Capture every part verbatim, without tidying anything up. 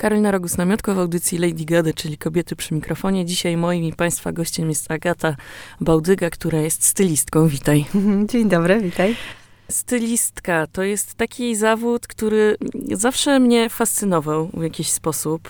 Karolina Rogus-Namiotko w audycji Lady Gady, czyli Kobiety przy mikrofonie. Dzisiaj moim i Państwa gościem jest Agata Bałdyga, która jest stylistką. Witaj. Dzień dobry, witaj. Stylistka to jest taki zawód, który zawsze mnie fascynował w jakiś sposób.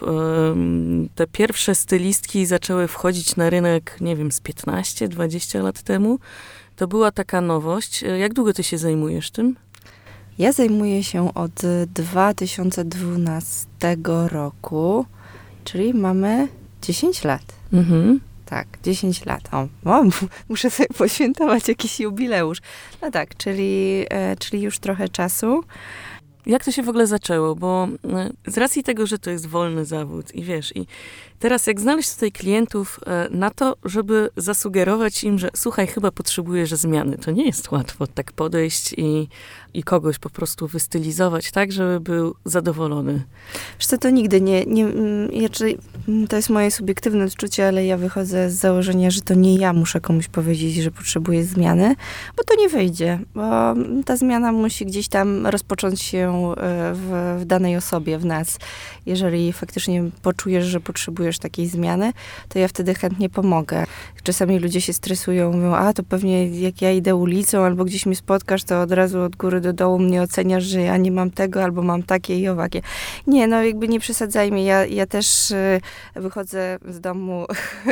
Te pierwsze stylistki zaczęły wchodzić na rynek, nie wiem, z piętnaście dwadzieścia lat temu. To była taka nowość. Jak długo ty się zajmujesz tym? Ja zajmuję się od dwa tysiące dwunastego roku, czyli mamy dziesięć lat. Mhm. Tak, dziesięć lat. O, o, muszę sobie poświętować jakiś jubileusz. No tak, czyli, e, czyli już trochę czasu. Jak to się w ogóle zaczęło? Bo z racji tego, że to jest wolny zawód i wiesz, i teraz jak znaleźć tutaj klientów na to, żeby zasugerować im, że słuchaj, chyba potrzebujesz zmiany. To nie jest łatwo tak podejść i, i kogoś po prostu wystylizować tak, żeby był zadowolony. Wiesz co, to nigdy nie, nie ja, to jest moje subiektywne odczucie, ale ja wychodzę z założenia, że to nie ja muszę komuś powiedzieć, że potrzebuję zmiany, bo to nie wyjdzie, bo ta zmiana musi gdzieś tam rozpocząć się w, w danej osobie, w nas. Jeżeli faktycznie poczujesz, że potrzebujesz takiej zmiany, to ja wtedy chętnie pomogę. Czasami ludzie się stresują, mówią, a to pewnie jak ja idę ulicą albo gdzieś mnie spotkasz, to od razu od góry do dołu mnie oceniasz, że ja nie mam tego albo mam takie i owakie. Nie, no jakby nie przesadzajmy. Ja, ja też y, wychodzę z domu,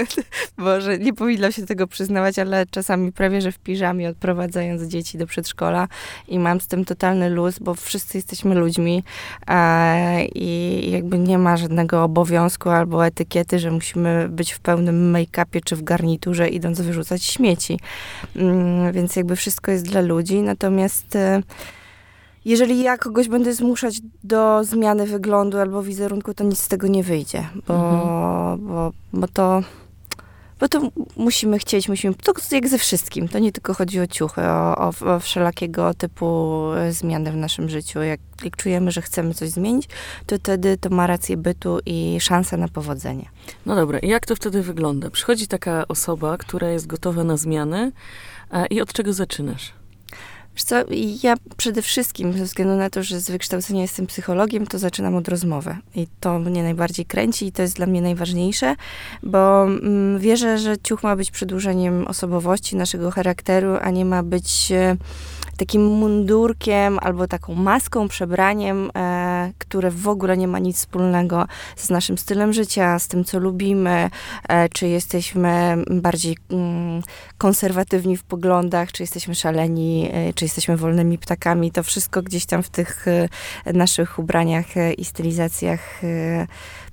może nie powinnam się tego przyznawać, ale czasami prawie, że w piżamie odprowadzając dzieci do przedszkola i mam z tym totalny luz, bo wszyscy jesteśmy ludźmi a, i jakby nie ma żadnego obowiązku albo etykiety, że musimy być w pełnym make-upie czy w garniturze, idąc wyrzucać śmieci. Mm, więc jakby wszystko jest dla ludzi. Natomiast e, jeżeli ja kogoś będę zmuszać do zmiany wyglądu albo wizerunku, to nic z tego nie wyjdzie. Bo, mhm. bo, bo to... Bo to musimy chcieć, musimy, to jak ze wszystkim, to nie tylko chodzi o ciuchy, o, o, o wszelakiego typu zmiany w naszym życiu. Jak, jak czujemy, że chcemy coś zmienić, to wtedy to ma rację bytu i szansę na powodzenie. No dobra, i jak to wtedy wygląda? Przychodzi taka osoba, która jest gotowa na zmiany i od czego zaczynasz? Wiesz co, ja przede wszystkim, ze względu na to, że z wykształcenia jestem psychologiem, to zaczynam od rozmowy. I to mnie najbardziej kręci i to jest dla mnie najważniejsze, bo mm, wierzę, że ciuch ma być przedłużeniem osobowości, naszego charakteru, a nie ma być e, takim mundurkiem albo taką maską, przebraniem, e, które w ogóle nie ma nic wspólnego z naszym stylem życia, z tym, co lubimy, e, czy jesteśmy bardziej mm, konserwatywni w poglądach, czy jesteśmy szaleni, e, czy jesteśmy wolnymi ptakami. To wszystko gdzieś tam w tych e, naszych ubraniach e, i stylizacjach e,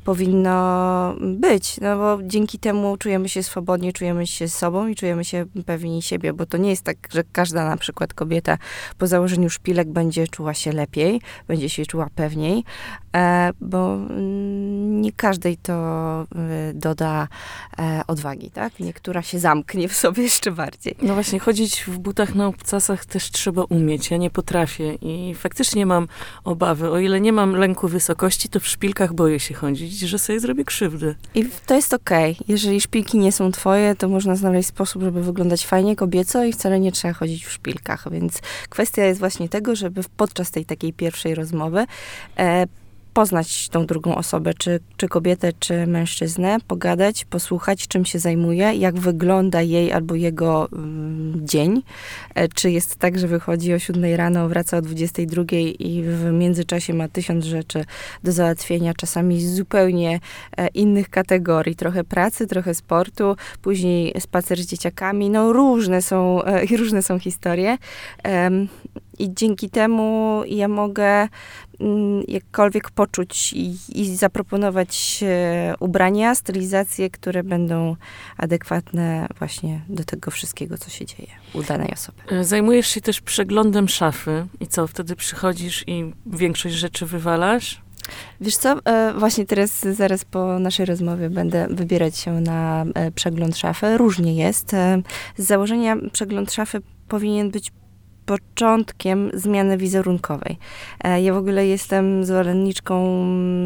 powinno być, no bo dzięki temu czujemy się swobodnie, czujemy się sobą i czujemy się pewni siebie, bo to nie jest tak, że każda na przykład kobieta po założeniu szpilek będzie czuła się lepiej, będzie się czuła pewniej, e, bo nie każdej to e, doda e, odwagi, tak? Niektóra się zamknie w sobie jeszcze bardziej. No właśnie, chodzić w butach na obcasach też trzeba umieć. Ja nie potrafię i faktycznie mam obawy. O ile nie mam lęku wysokości, to w szpilkach boję się chodzić, że sobie zrobię krzywdę. I to jest okej. Okay. Jeżeli szpilki nie są twoje, to można znaleźć sposób, żeby wyglądać fajnie, kobieco i wcale nie trzeba chodzić w szpilkach. Więc kwestia jest właśnie tego, żeby podczas tej takiej pierwszej rozmowy e, poznać tą drugą osobę, czy, czy kobietę, czy mężczyznę, pogadać, posłuchać, czym się zajmuje, jak wygląda jej albo jego mm, dzień. E, czy jest tak, że wychodzi o siódmej rano, wraca o dwudziestej drugiej i w międzyczasie ma tysiąc rzeczy do załatwienia, czasami z zupełnie e, innych kategorii. Trochę pracy, trochę sportu, później spacer z dzieciakami. No różne są, e, różne są historie. E, I dzięki temu ja mogę jakkolwiek poczuć i, i zaproponować e, ubrania, stylizacje, które będą adekwatne właśnie do tego wszystkiego, co się dzieje u danej osoby. Zajmujesz się też przeglądem szafy i co, wtedy przychodzisz i większość rzeczy wywalasz? Wiesz co, e, właśnie teraz, zaraz po naszej rozmowie będę wybierać się na e, przegląd szafy. Różnie jest. E, z założenia przegląd szafy powinien być początkiem zmiany wizerunkowej. Ja w ogóle jestem zwolenniczką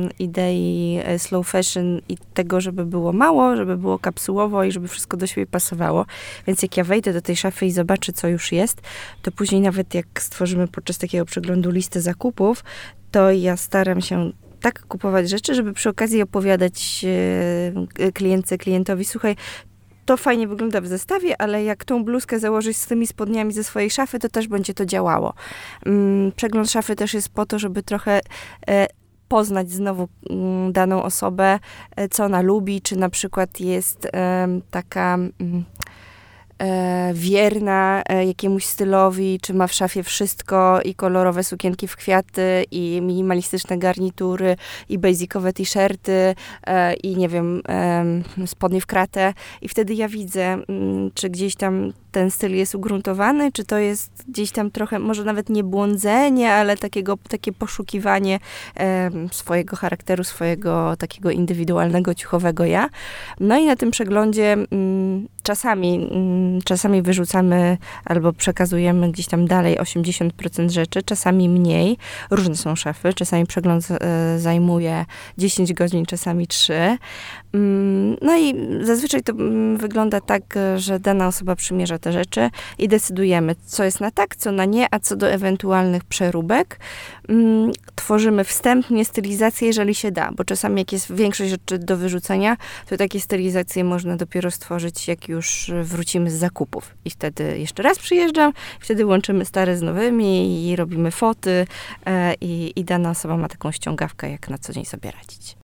idei slow fashion i tego, żeby było mało, żeby było kapsułowo i żeby wszystko do siebie pasowało. Więc jak ja wejdę do tej szafy i zobaczę, co już jest, to później nawet jak stworzymy podczas takiego przeglądu listę zakupów, to ja staram się tak kupować rzeczy, żeby przy okazji opowiadać e, klientce, klientowi, słuchaj, to fajnie wygląda w zestawie, ale jak tą bluzkę założyć z tymi spodniami ze swojej szafy, to też będzie to działało. Mm, przegląd szafy też jest po to, żeby trochę e, poznać znowu mm, daną osobę, e, co ona lubi, czy na przykład jest e, taka... Mm, wierna jakiemuś stylowi, czy ma w szafie wszystko i kolorowe sukienki w kwiaty i minimalistyczne garnitury i basicowe t-shirty i nie wiem, spodnie w kratę i wtedy ja widzę, czy gdzieś tam ten styl jest ugruntowany, czy to jest gdzieś tam trochę, może nawet nie błądzenie, ale takiego, takie poszukiwanie swojego charakteru, swojego takiego indywidualnego, ciuchowego ja. No i na tym przeglądzie czasami Czasami wyrzucamy albo przekazujemy gdzieś tam dalej osiemdziesiąt procent rzeczy, czasami mniej. Różne są szafy. Czasami przegląd e, zajmuje dziesięć godzin, czasami trzy. Mm, no i zazwyczaj to mm, wygląda tak, że dana osoba przymierza te rzeczy i decydujemy, co jest na tak, co na nie, a co do ewentualnych przeróbek. Mm, tworzymy wstępnie stylizację, jeżeli się da, bo czasami jak jest większość rzeczy do wyrzucenia, to takie stylizacje można dopiero stworzyć, jak już wrócimy z zakupów. I wtedy jeszcze raz przyjeżdżam, wtedy łączymy stare z nowymi i robimy foty e, i, i dana osoba ma taką ściągawkę, jak na co dzień sobie radzić.